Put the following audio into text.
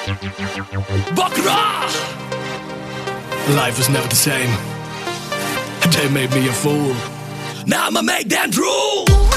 Bakra! Life was never the same. They made me a fool. Now I'ma make them drool.